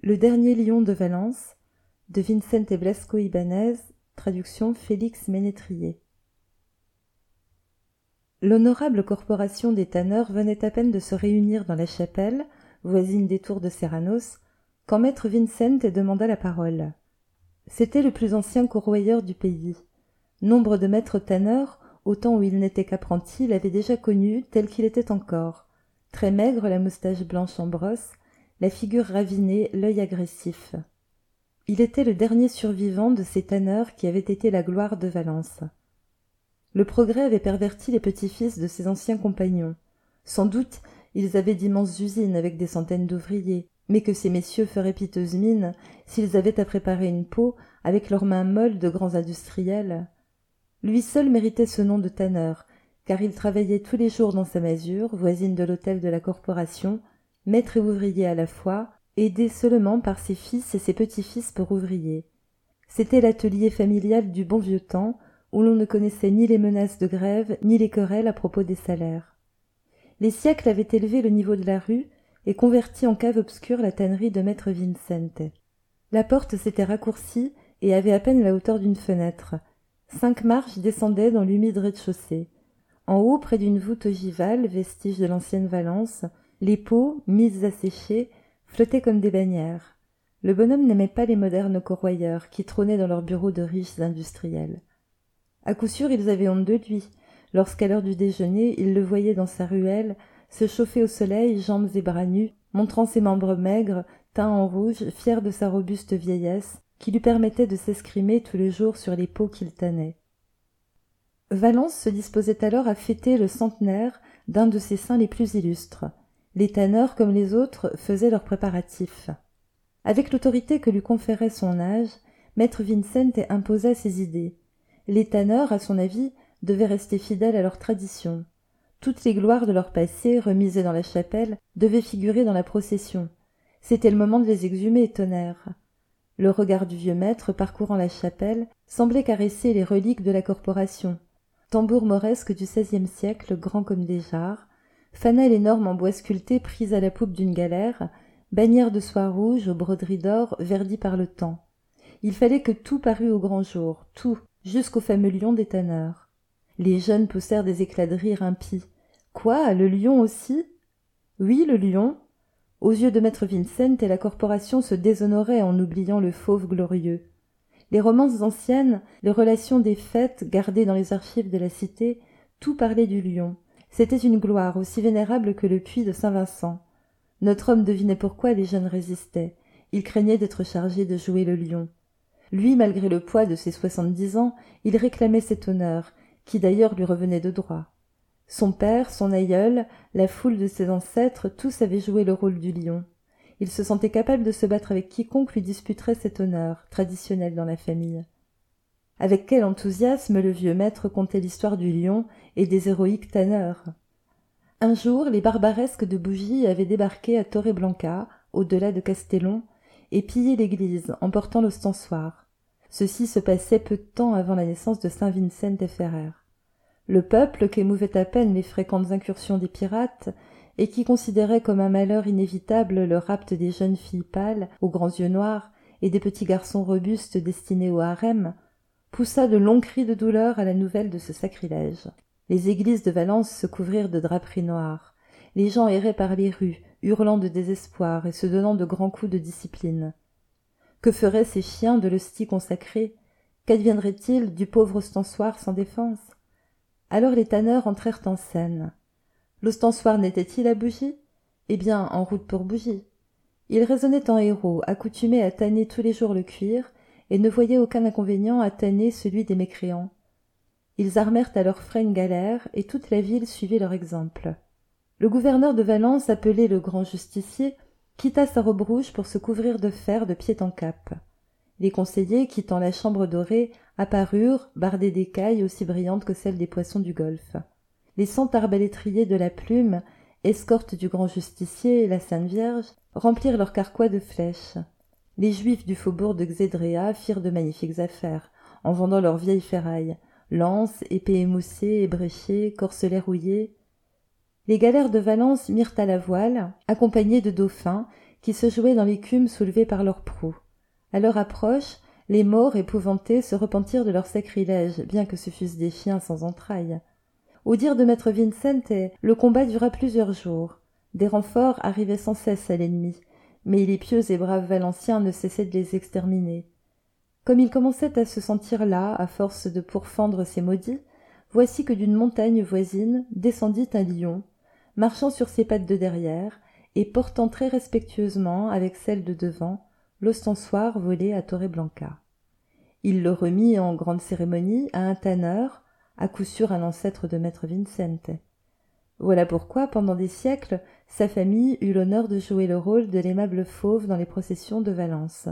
Le dernier lion de Valence, de Vicente Blasco Ibáñez, traduction Félix Ménétrier. L'honorable corporation des tanneurs venait à peine de se réunir dans la chapelle, voisine des tours de Serranos, quand maître Vicente demanda la parole. C'était le plus ancien corroyeur du pays. Nombre de maîtres tanneurs, au temps où il n'était qu'apprenti, l'avaient déjà connu tel qu'il était encore. Très maigre, la moustache blanche en brosse, la figure ravinée, l'œil agressif. Il était le dernier survivant de ces tanneurs qui avaient été la gloire de Valence. Le progrès avait perverti les petits-fils de ses anciens compagnons. Sans doute, ils avaient d'immenses usines avec des centaines d'ouvriers, mais que ces messieurs feraient piteuse mine s'ils avaient à préparer une peau avec leurs mains molles de grands industriels. Lui seul méritait ce nom de tanneur, car il travaillait tous les jours dans sa masure, voisine de l'hôtel de la corporation, maître et ouvrier à la fois, aidé seulement par ses fils et ses petits-fils pour ouvriers. C'était l'atelier familial du bon vieux temps, où l'on ne connaissait ni les menaces de grève, ni les querelles à propos des salaires. Les siècles avaient élevé le niveau de la rue et converti en cave obscure la tannerie de maître Vicente. La porte s'était raccourcie et avait à peine la hauteur d'une fenêtre. 5 marches descendaient dans l'humide rez-de-chaussée. En haut, près d'une voûte ogivale, vestige de l'ancienne Valence, les pots, mises à sécher, flottaient comme des bannières. Le bonhomme n'aimait pas les modernes corroyeurs qui trônaient dans leurs bureaux de riches industriels. À coup sûr, ils avaient honte de lui, lorsqu'à l'heure du déjeuner, ils le voyaient dans sa ruelle, se chauffer au soleil, jambes et bras nus, montrant ses membres maigres, teints en rouge, fiers de sa robuste vieillesse, qui lui permettait de s'escrimer tous les jours sur les peaux qu'il tannait. Valence se disposait alors à fêter le centenaire d'un de ses saints les plus illustres. Les tanneurs, comme les autres, faisaient leurs préparatifs. Avec l'autorité que lui conférait son âge, maître Vicente imposa ses idées. Les tanneurs, à son avis, devaient rester fidèles à leurs traditions. Toutes les gloires de leur passé, remisées dans la chapelle, devaient figurer dans la procession. C'était le moment de les exhumer, tonnerre. Le regard du vieux maître, parcourant la chapelle, semblait caresser les reliques de la corporation. Tambour mauresque du XVIe siècle, grand comme des jarres, fanal énorme en bois sculpté prise à la poupe d'une galère, bannière de soie rouge aux broderies d'or verdies par le temps. Il fallait que tout parût au grand jour, tout, jusqu'au fameux lion des tanneurs. Les jeunes poussèrent des éclats de rire impies. Quoi, le lion aussi? Oui, le lion. Aux yeux de maître Vicente, la corporation se déshonorait en oubliant le fauve glorieux. Les romances anciennes, les relations des fêtes gardées dans les archives de la cité, tout parlait du lion. C'était une gloire aussi vénérable que le puits de Saint-Vincent. Notre homme devinait pourquoi les jeunes résistaient. Il craignait d'être chargé de jouer le lion. Lui, malgré le poids de ses 70 ans, il réclamait cet honneur, qui d'ailleurs lui revenait de droit. Son père, son aïeul, la foule de ses ancêtres, tous avaient joué le rôle du lion. Il se sentait capable de se battre avec quiconque lui disputerait cet honneur, traditionnel dans la famille. Avec quel enthousiasme le vieux maître contait l'histoire du lion et des héroïques tanneurs. Un jour, les barbaresques de Bougie avaient débarqué à Torreblanca, au-delà de Castellon, et pillé l'église, emportant l'ostensoir. Ceci se passait peu de temps avant la naissance de saint Vicente Ferrer. Le peuple, qu'émouvaient à peine les fréquentes incursions des pirates, et qui considérait comme un malheur inévitable le rapt des jeunes filles pâles aux grands yeux noirs et des petits garçons robustes destinés au harem, poussa de longs cris de douleur à la nouvelle de ce sacrilège. Les églises de Valence se couvrirent de draperies noires. Les gens erraient par les rues, hurlant de désespoir et se donnant de grands coups de discipline. Que feraient ces chiens de l'hostie consacrée? Qu'adviendrait-il du pauvre ostensoir sans défense? Alors les tanneurs entrèrent en scène. L'ostensoir n'était-il à Bougie? Eh bien, en route pour Bougie. Ils raisonnaient en héros, accoutumés à tanner tous les jours le cuir, et ne voyaient aucun inconvénient à tanner celui des mécréants. Ils armèrent à leurs frais une galère, et toute la ville suivit leur exemple. Le gouverneur de Valence, appelé le grand justicier, quitta sa robe rouge pour se couvrir de fer de pied en cap. Les conseillers, quittant la chambre dorée, apparurent, bardés d'écailles aussi brillantes que celles des poissons du golfe. Les 100 arbalétriers de la Plume, escorte du grand justicier et la Sainte Vierge, remplirent leurs carquois de flèches. Les Juifs du faubourg de Xédréa firent de magnifiques affaires, en vendant leurs vieilles ferrailles, lances, épées émoussées, ébréchées, corselets rouillés. Les galères de Valence mirent à la voile, accompagnées de dauphins, qui se jouaient dans l'écume soulevée par leurs proues. À leur approche, les morts épouvantés se repentirent de leur sacrilège, bien que ce fussent des chiens sans entrailles. Au dire de maître Vincent, le combat dura plusieurs jours. Des renforts arrivaient sans cesse à l'ennemi, mais les pieux et braves Valenciens ne cessaient de les exterminer. Comme il commençait à se sentir las, à force de pourfendre ses maudits, voici que d'une montagne voisine descendit un lion, marchant sur ses pattes de derrière, et portant très respectueusement, avec celle de devant, l'ostensoir volé à Torreblanca. Il le remit en grande cérémonie à un tanneur, à coup sûr un ancêtre de maître Vincent. Voilà pourquoi, pendant des siècles, sa famille eut l'honneur de jouer le rôle de l'aimable fauve dans les processions de Valence.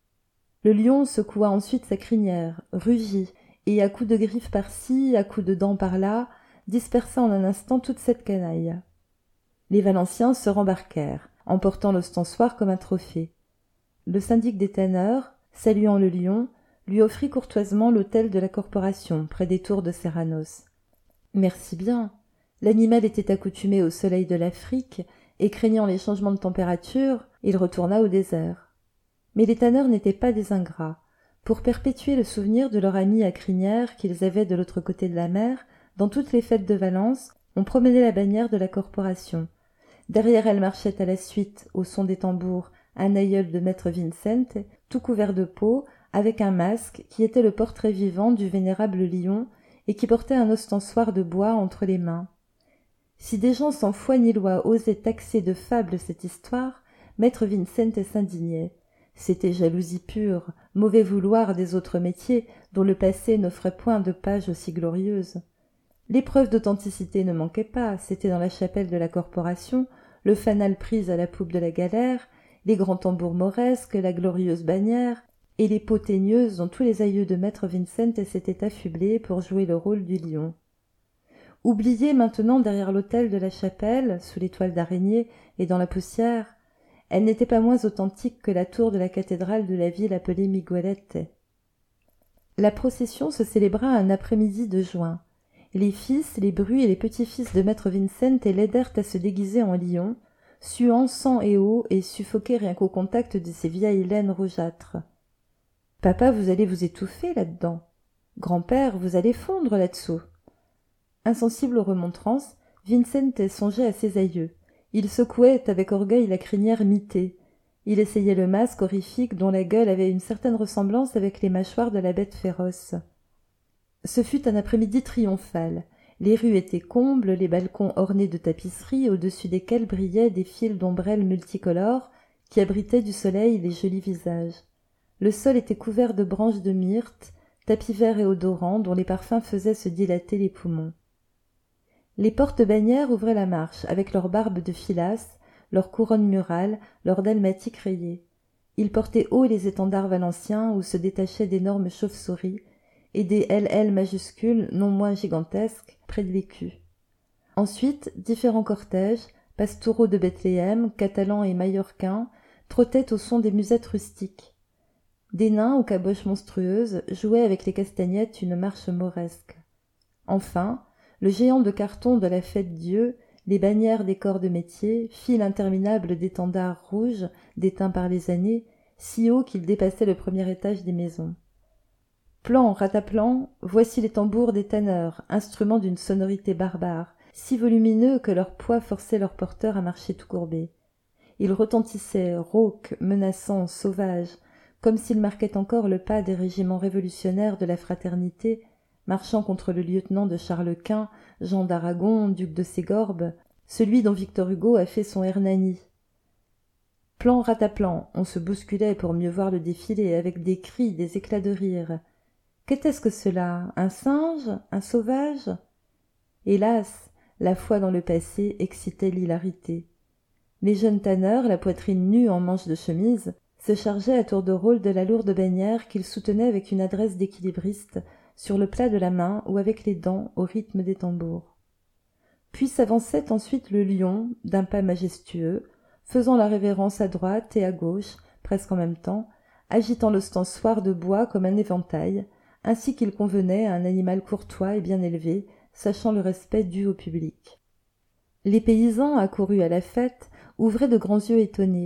Le lion secoua ensuite sa crinière, rugit, et à coups de griffes par-ci, à coups de dents par-là, dispersa en un instant toute cette canaille. Les Valenciens se rembarquèrent, emportant l'ostensoir comme un trophée. Le syndic des tanneurs, saluant le lion, lui offrit courtoisement l'hôtel de la corporation, près des tours de Serranos. Merci bien. L'animal était accoutumé au soleil de l'Afrique, et craignant les changements de température, il retourna au désert. Mais les tanneurs n'étaient pas des ingrats. Pour perpétuer le souvenir de leur ami à crinière qu'ils avaient de l'autre côté de la mer, dans toutes les fêtes de Valence, on promenait la bannière de la corporation. Derrière elle marchait à la suite, au son des tambours, un aïeul de maître Vincent, tout couvert de peau, avec un masque qui était le portrait vivant du vénérable lion et qui portait un ostensoir de bois entre les mains. Si des gens sans foi ni loi osaient taxer de fable cette histoire, maître Vincent s'indignait. C'était jalousie pure, mauvais vouloir des autres métiers dont le passé n'offrait point de pages aussi glorieuses. Les preuves d'authenticité ne manquaient pas, c'était dans la chapelle de la corporation, le fanal pris à la poupe de la galère, les grands tambours mauresques, la glorieuse bannière, et les peaux teigneuses dont tous les aïeux de maître Vincent s'étaient affublés pour jouer le rôle du lion. Oubliée maintenant derrière l'autel de la chapelle, sous les toiles d'araignée et dans la poussière, elle n'était pas moins authentique que la tour de la cathédrale de la ville appelée Miguelette. La procession se célébra un après-midi de juin. Les fils, les brus et les petits-fils de maître Vincent l'aidèrent à se déguiser en lion, suant sang et eau et suffoqués rien qu'au contact de ces vieilles laines rougeâtres. « Papa, vous allez vous étouffer là-dedans. Grand-père, vous allez fondre là-dessous. » Insensible aux remontrances, Vincent songeait à ses aïeux. Il secouait avec orgueil la crinière mitée. Il essayait le masque horrifique dont la gueule avait une certaine ressemblance avec les mâchoires de la bête féroce. Ce fut un après-midi triomphal. Les rues étaient combles, les balcons ornés de tapisseries au-dessus desquelles brillaient des fils d'ombrelles multicolores qui abritaient du soleil les jolis visages. Le sol était couvert de branches de myrte, tapis verts et odorants dont les parfums faisaient se dilater les poumons. Les portes bannières ouvraient la marche, avec leurs barbes de filasse, leurs couronnes murales, leurs dalmatiques rayés. Ils portaient haut les étendards valenciens où se détachaient d'énormes chauves-souris et des LL majuscules non moins gigantesques près de l'écu. Ensuite, différents cortèges, pastoraux de Bethléem, catalans et mallorquins, trottaient au son des musettes rustiques. Des nains aux caboches monstrueuses jouaient avec les castagnettes une marche mauresque. Enfin, le géant de carton de la Fête-Dieu, les bannières des corps de métier, fil interminable d'étendards rouges, déteints par les années, si haut qu'ils dépassaient le premier étage des maisons. Plan, rataplan, voici les tambours des tanneurs, instruments d'une sonorité barbare, si volumineux que leur poids forçait leurs porteurs à marcher tout courbés. Ils retentissaient, rauques, menaçants, sauvages, comme s'ils marquaient encore le pas des régiments révolutionnaires de la fraternité, marchant contre le lieutenant de Charles Quint, Jean d'Aragon, duc de Ségorbe, celui dont Victor Hugo a fait son Hernani. Plan rataplan, on se bousculait pour mieux voir le défilé, avec des cris, des éclats de rire. Qu'était-ce que cela? Un singe? Un sauvage? Hélas, la foi dans le passé excitait l'hilarité. Les jeunes tanneurs, la poitrine nue en manches de chemise, se chargeaient à tour de rôle de la lourde bannière qu'ils soutenaient avec une adresse d'équilibriste, sur le plat de la main ou avec les dents au rythme des tambours. Puis s'avançait ensuite le lion, d'un pas majestueux, faisant la révérence à droite et à gauche, presque en même temps, agitant l'ostensoir de bois comme un éventail, ainsi qu'il convenait à un animal courtois et bien élevé, sachant le respect dû au public. Les paysans, accourus à la fête, ouvraient de grands yeux étonnés.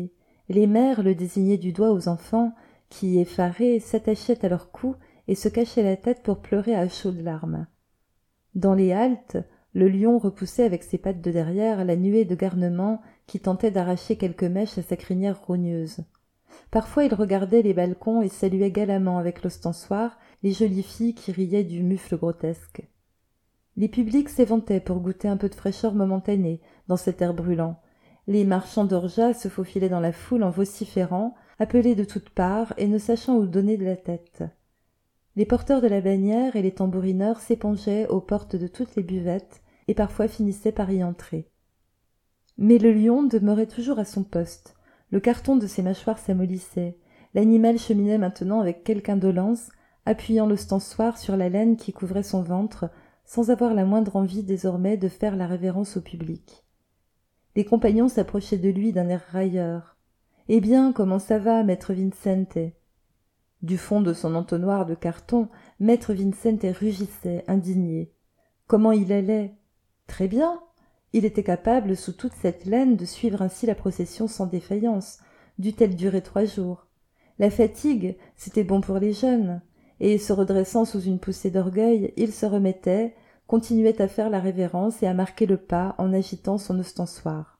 Les mères le désignaient du doigt aux enfants, qui, effarés, s'attachaient à leur cou et se cachaient la tête pour pleurer à chaudes larmes. Dans les haltes, le lion repoussait avec ses pattes de derrière la nuée de garnements qui tentaient d'arracher quelques mèches à sa crinière rogneuse. Parfois il regardait les balcons et saluait galamment avec l'ostensoir les jolies filles qui riaient du mufle grotesque. Les publics s'éventaient pour goûter un peu de fraîcheur momentanée dans cet air brûlant. Les marchands d'orgeat se faufilaient dans la foule en vociférant, appelés de toutes parts et ne sachant où donner de la tête. Les porteurs de la bannière et les tambourineurs s'épongeaient aux portes de toutes les buvettes et parfois finissaient par y entrer. Mais le lion demeurait toujours à son poste. Le carton de ses mâchoires s'amollissait. L'animal cheminait maintenant avec quelque indolence, appuyant l'ostensoir sur la laine qui couvrait son ventre, sans avoir la moindre envie désormais de faire la révérence au public. Les compagnons s'approchaient de lui d'un air railleur. « Eh bien, comment ça va, maître Vincente ?» Du fond de son entonnoir de carton, maître Vincente rugissait, indigné. Comment il allait? Très bien. Il était capable, sous toute cette laine, de suivre ainsi la procession sans défaillance, dût-elle durer 3 jours. La fatigue, c'était bon pour les jeunes, et, se redressant sous une poussée d'orgueil, il se remettait, continuait à faire la révérence et à marquer le pas en agitant son ostensoir.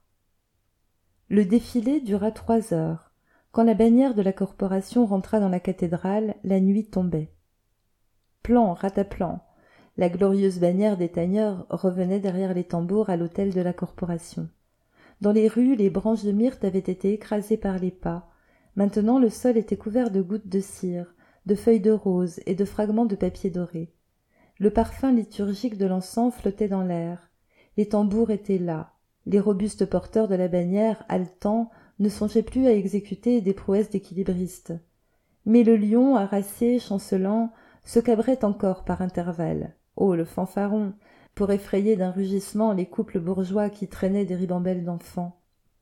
Le défilé dura 3 heures. Quand la bannière de la corporation rentra dans la cathédrale, la nuit tombait. Plan, rataplan, la glorieuse bannière des tagneurs revenait derrière les tambours à l'hôtel de la corporation. Dans les rues, les branches de myrte avaient été écrasées par les pas. Maintenant, le sol était couvert de gouttes de cire, de feuilles de rose et de fragments de papier doré. Le parfum liturgique de l'encens flottait dans l'air. Les tambours étaient là. Les robustes porteurs de la bannière, haletants, ne songeaient plus à exécuter des prouesses d'équilibristes. Mais le lion, harassé, chancelant, se cabrait encore par intervalles. Oh, le fanfaron, pour effrayer d'un rugissement les couples bourgeois qui traînaient des ribambelles d'enfants.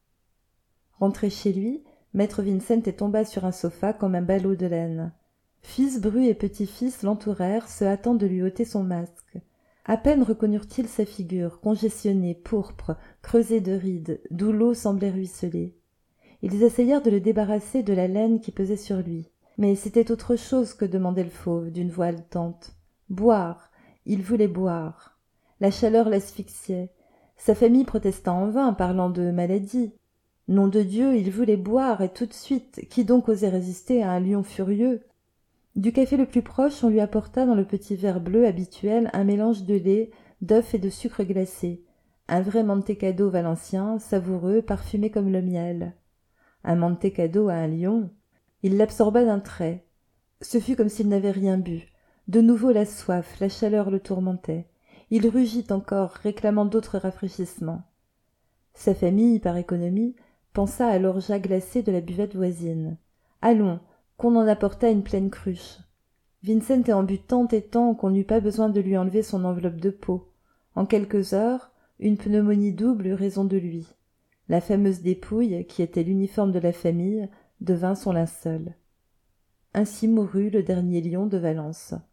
Rentré chez lui, maître Vincente tomba sur un sofa comme un ballot de laine. Fils Bru et petit-fils l'entourèrent, se hâtant de lui ôter son masque. À peine reconnurent-ils sa figure, congestionnée, pourpre, creusée de rides, d'où l'eau semblait ruisseler. Ils essayèrent de le débarrasser de la laine qui pesait sur lui. Mais c'était autre chose que demandait le fauve, d'une voix haletante. Boire. Il voulait boire. La chaleur l'asphyxiait. Sa famille protesta en vain, parlant de maladie. Nom de Dieu, il voulait boire, et tout de suite. Qui donc osait résister à un lion furieux? Du café le plus proche, on lui apporta dans le petit verre bleu habituel un mélange de lait, d'œufs et de sucre glacé. Un vrai mantecado valencien, savoureux, parfumé comme le miel. Un mantecado à un lion. Il l'absorba d'un trait. Ce fut comme s'il n'avait rien bu. De nouveau la soif, la chaleur le tourmentait. Il rugit encore, réclamant d'autres rafraîchissements. Sa famille, par économie, pensa à l'orgeat glacé de la buvette voisine. Allons, qu'on en apportât une pleine cruche. Vincent en but tant et tant qu'on n'eut pas besoin de lui enlever son enveloppe de peau. En quelques heures, une pneumonie double eut raison de lui. La fameuse dépouille, qui était l'uniforme de la famille, devint son linceul. Ainsi mourut le dernier lion de Valence.